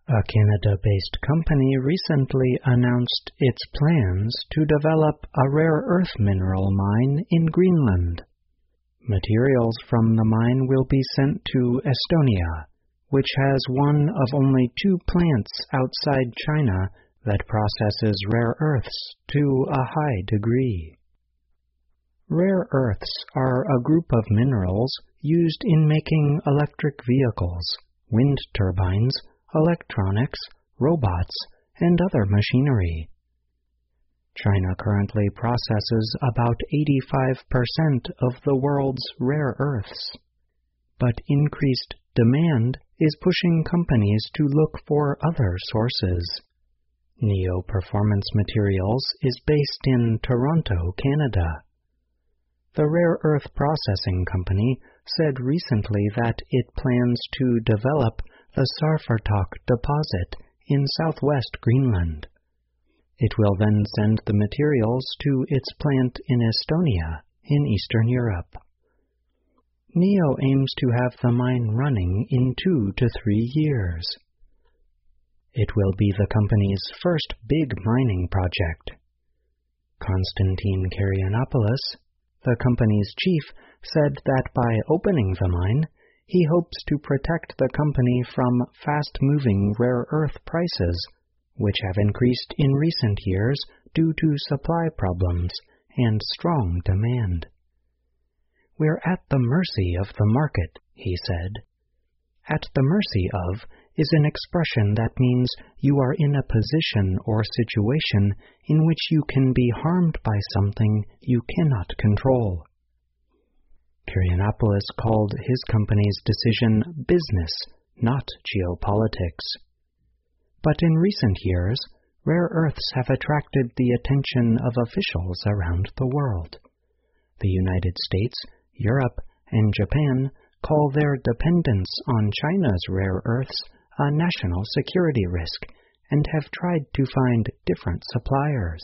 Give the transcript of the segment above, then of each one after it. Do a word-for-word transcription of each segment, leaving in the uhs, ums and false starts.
A Canada-based company recently announced its plans to develop a rare earth mineral mine in Greenland. Materials from the mine will be sent to Estonia, which has one of only two plants outside China that processes rare earths to a high degree. Rare earths are a group of minerals used in making electric vehicles, wind turbines, electronics, robots, and other machinery. China currently processes about eighty-five percent of the world's rare earths, but increased demand is pushing companies to look for other sources. Neo Performance Materials is based in Toronto, Canada. The Rare Earth Processing Company said recently that it plans to develop the Sarfartok deposit in southwest Greenland. It will then send the materials to its plant in Estonia, in Eastern Europe. Neo aims to have the mine running in two to three years. It will be the company's first big mining project. Konstantin Karyanopoulos, the company's chief, said that by opening the mine, he hopes to protect the company from fast-moving rare earth prices, which have increased in recent years due to supply problems and strong demand. "We're at the mercy of the market," he said. At the mercy of is an expression that means you are in a position or situation in which you can be harmed by something you cannot control. Karyanopoulos called his company's decision business, not geopolitics. But in recent years, rare earths have attracted the attention of officials around the world. The United States, Europe, and Japan call their dependence on China's rare earths a national security risk and have tried to find different suppliers.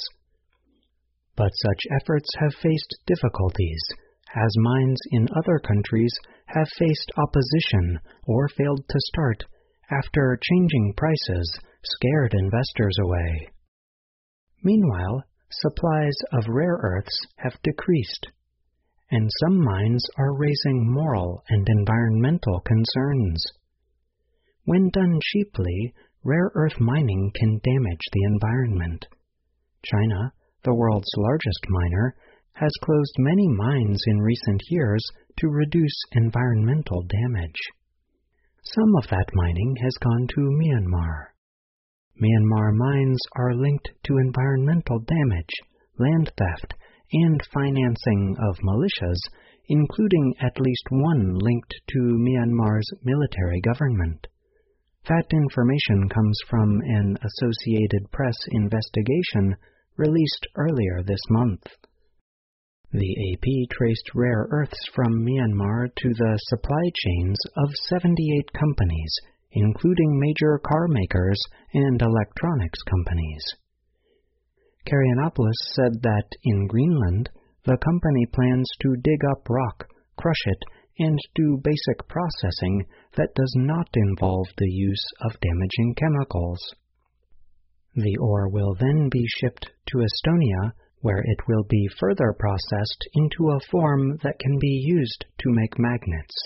But such efforts have faced difficulties, as mines in other countries have faced opposition or failed to start after changing prices scared investors away. Meanwhile, supplies of rare earths have decreased, and some mines are raising moral and environmental concerns. When done cheaply, rare earth mining can damage the environment. China, the world's largest miner, has closed many mines in recent years to reduce environmental damage. Some of that mining has gone to Myanmar. Myanmar mines are linked to environmental damage, land theft, and financing of militias, including at least one linked to Myanmar's military government. That information comes from an Associated Press investigation released earlier this month. The A P traced rare earths from Myanmar to the supply chains of seventy-eight companies, including major car makers and electronics companies. Karyanopoulos said that in Greenland, the company plans to dig up rock, crush it, and do basic processing that does not involve the use of damaging chemicals. The ore will then be shipped to Estonia, where it will be further processed into a form that can be used to make magnets.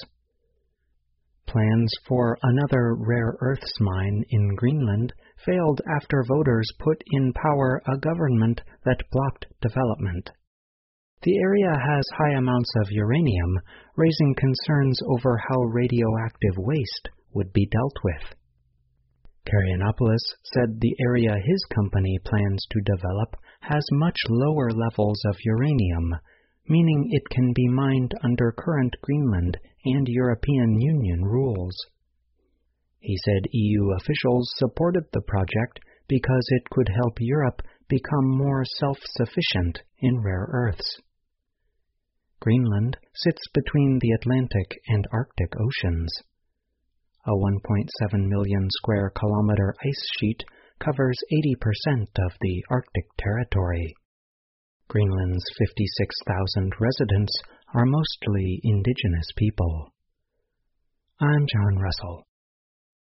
Plans for another rare earths mine in Greenland failed after voters put in power a government that blocked development. The area has high amounts of uranium, raising concerns over how radioactive waste would be dealt with. Karyanopoulos said the area his company plans to develop has much lower levels of uranium, meaning it can be mined under current Greenland and European Union rules. He said E U officials supported the project because it could help Europe become more self-sufficient in rare earths. Greenland sits between the Atlantic and Arctic Oceans. A one point seven million square kilometer ice sheet covers eighty percent of the Arctic territory. Greenland's fifty-six thousand residents are mostly indigenous people. I'm John Russell.